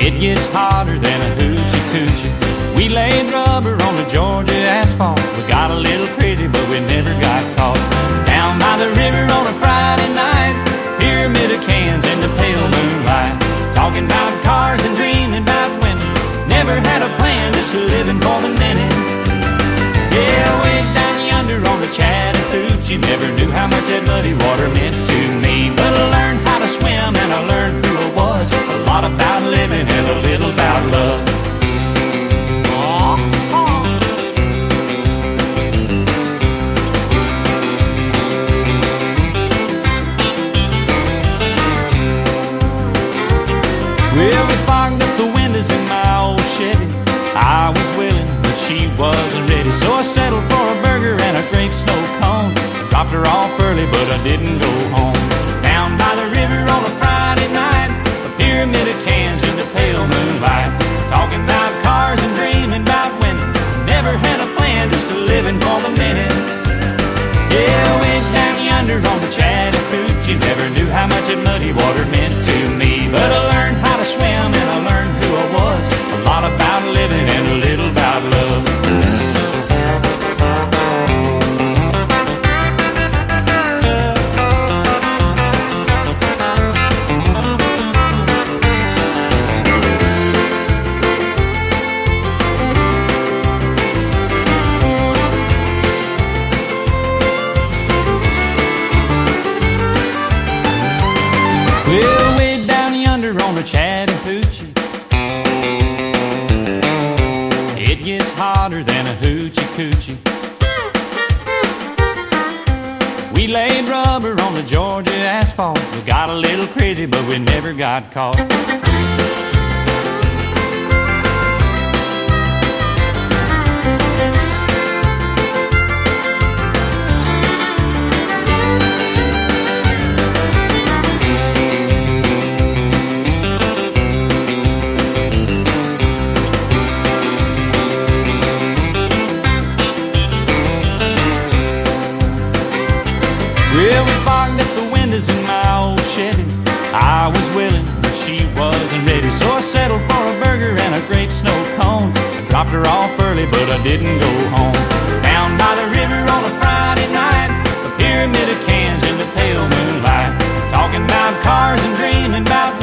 It gets hotter than a hoochie coochie. We laid rubber on the Georgia asphalt. We got a little crazy, but we never got caught. Down by the river on a Friday night, pyramid of cans in the pale moonlight, talking about cars and dreaming about women. Never had a plan, just living for the minute. Yeah, way down yonder on the Chattahoochee, never knew how much that muddy water meant to me. But I learned how to swim and I learned who I was. A lot about living and a little about love. Well, we fogged up the windows in my old Chevy. I was willing, but she wasn't ready. So I settled for a burger and a grape snow cone. I dropped her off early, but I didn't go home. Down by the river on a Friday night, a pyramid of cans in the pale moonlight, talking about cars and dreaming about women. Never had a plan, just a living for the minute. Yeah, went down yonder on the Chattahoochee, never knew how much that muddy water meant to me. But I learned how to swim and I learned who I was. A lot about living and a little about love. Well, way down yonder on the Chattahoochee, it gets hotter than a hoochie coochie. We laid rubber on the Georgia asphalt. We got a little crazy, but we never got caught. Well, we fogged up the windows in my old Chevy. I was willing, but she wasn't ready. So I settled for a burger and a grape snow cone. I dropped her off early, but I didn't go home. Down by the river on a Friday night, a pyramid of cans in the pale moonlight, talking about cars and dreaming about